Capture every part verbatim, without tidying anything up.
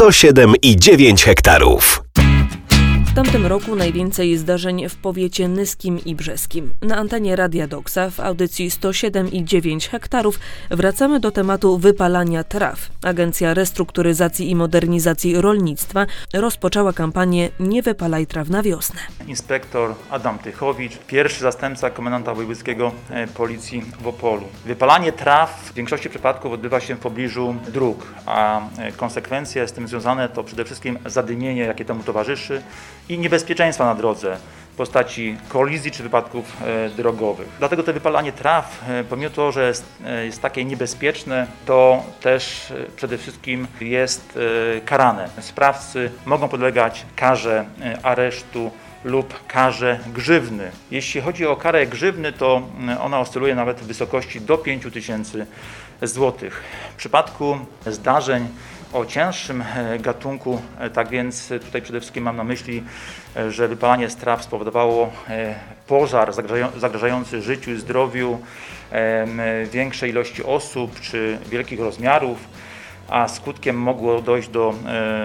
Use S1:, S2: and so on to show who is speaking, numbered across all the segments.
S1: sto siedem i dziewięć hektarów.
S2: W tamtym roku najwięcej zdarzeń w powiecie nyskim i brzeskim. Na antenie Radia Doksa w audycji sto siedem i dziewięć hektarów wracamy do tematu wypalania traw. Agencja Restrukturyzacji i Modernizacji Rolnictwa rozpoczęła kampanię Nie wypalaj traw na wiosnę.
S3: Inspektor Adam Tychowicz, pierwszy zastępca komendanta wojewódzkiego Policji w Opolu. Wypalanie traw w większości przypadków odbywa się w pobliżu dróg, a konsekwencje z tym związane to przede wszystkim zadymienie, jakie temu towarzyszy, i niebezpieczeństwa na drodze w postaci kolizji czy wypadków e, drogowych. Dlatego to wypalanie traw, e, pomimo to, że jest, e, jest takie niebezpieczne, to też e, przede wszystkim jest e, karane. Sprawcy mogą podlegać karze e, aresztu lub karze grzywny. Jeśli chodzi o karę grzywny, to ona oscyluje nawet w wysokości do pięciu tysięcy złotych. W przypadku zdarzeń o cięższym gatunku, tak więc tutaj przede wszystkim mam na myśli, że wypalanie z traw spowodowało pożar zagrażający życiu i zdrowiu większej ilości osób czy wielkich rozmiarów, a skutkiem mogło dojść do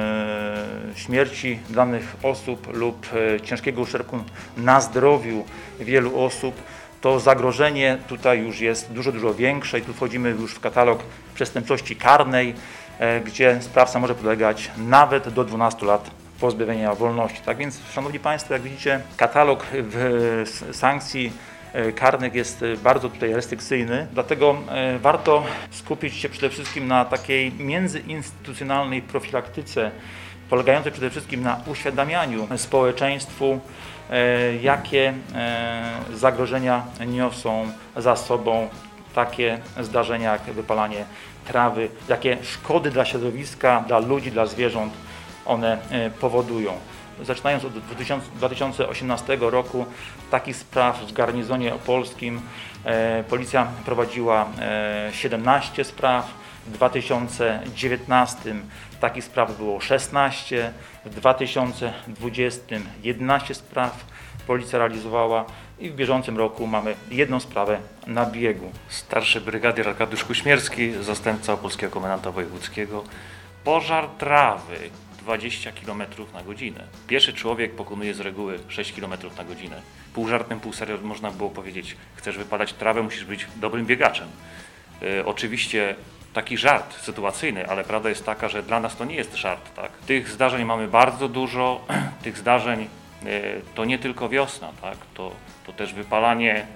S3: e, śmierci danych osób lub e, ciężkiego uszczerbku na zdrowiu wielu osób, to zagrożenie tutaj już jest dużo, dużo większe i tu wchodzimy już w katalog przestępczości karnej, e, gdzie sprawca może podlegać nawet do dwunastu lat pozbawienia wolności. Tak więc, szanowni państwo, jak widzicie, katalog w, sankcji karnych jest bardzo tutaj restrykcyjny, dlatego warto skupić się przede wszystkim na takiej międzyinstytucjonalnej profilaktyce, polegającej przede wszystkim na uświadamianiu społeczeństwu, jakie zagrożenia niosą za sobą takie zdarzenia jak wypalanie trawy, jakie szkody dla środowiska, dla ludzi, dla zwierząt one powodują. Zaczynając od dwa tysiące osiemnastego roku takich spraw w garnizonie opolskim e, policja prowadziła e, siedemnaście spraw, w dwa tysiące dziewiętnastym takich spraw było szesnaście, w dwa tysiące dwudziestym jedenaście spraw policja realizowała i w bieżącym roku mamy jedną sprawę na biegu.
S4: Starszy brygadier Arkadiusz Kuśmierski, zastępca opolskiego komendanta wojewódzkiego. Pożar trawy dwadzieścia kilometrów na godzinę. Pieszy człowiek pokonuje z reguły sześć kilometrów na godzinę. Pół żartem, pół serio można było powiedzieć, chcesz wypalać trawę, musisz być dobrym biegaczem. E, oczywiście taki żart sytuacyjny, ale prawda jest taka, że dla nas to nie jest żart. Tak? Tych zdarzeń mamy bardzo dużo, tych zdarzeń e, to nie tylko wiosna, tak? to, to też wypalanie e,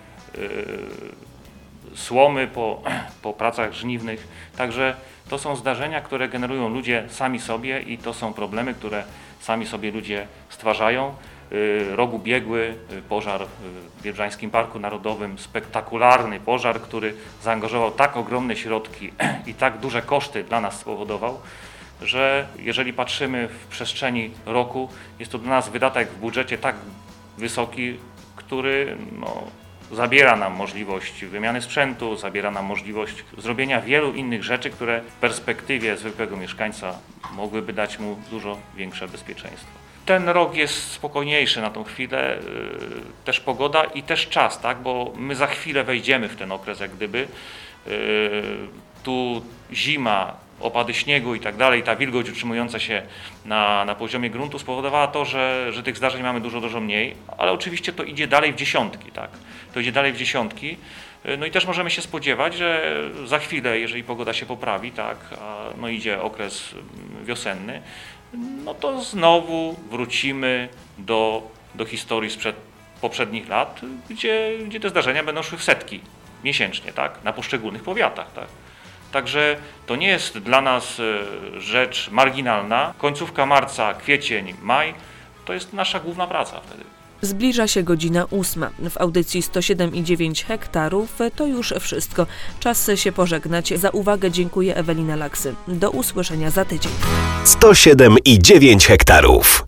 S4: słomy po, po pracach żniwnych, także to są zdarzenia, które generują ludzie sami sobie i to są problemy, które sami sobie ludzie stwarzają. Rok ubiegły pożar w Biebrzańskim Parku Narodowym, spektakularny pożar, który zaangażował tak ogromne środki i tak duże koszty dla nas spowodował, że jeżeli patrzymy w przestrzeni roku, jest to dla nas wydatek w budżecie tak wysoki, który no, zabiera nam możliwość wymiany sprzętu, zabiera nam możliwość zrobienia wielu innych rzeczy, które w perspektywie zwykłego mieszkańca mogłyby dać mu dużo większe bezpieczeństwo. Ten rok jest spokojniejszy na tą chwilę, yy, też pogoda i też czas, tak? Bo my za chwilę wejdziemy w ten okres jak gdyby. Yy, tu zima, opady śniegu i tak dalej, ta wilgoć utrzymująca się na, na poziomie gruntu spowodowała to, że, że tych zdarzeń mamy dużo, dużo mniej, ale oczywiście to idzie dalej w dziesiątki, tak? To idzie dalej w dziesiątki. No i też możemy się spodziewać, że za chwilę, jeżeli pogoda się poprawi, tak, a no idzie okres wiosenny, no to znowu wrócimy do, do historii sprzed poprzednich lat, gdzie, gdzie te zdarzenia będą szły w setki miesięcznie, tak? Na poszczególnych powiatach, tak? Także to nie jest dla nas rzecz marginalna. Końcówka marca, kwiecień, maj to jest nasza główna praca wtedy.
S2: Zbliża się godzina ósma. W audycji sto siedem i dziewięć hektarów to już wszystko. Czas się pożegnać. Za uwagę dziękuję Ewelina Laksy. Do usłyszenia za tydzień.
S1: sto siedem i dziewięć hektarów.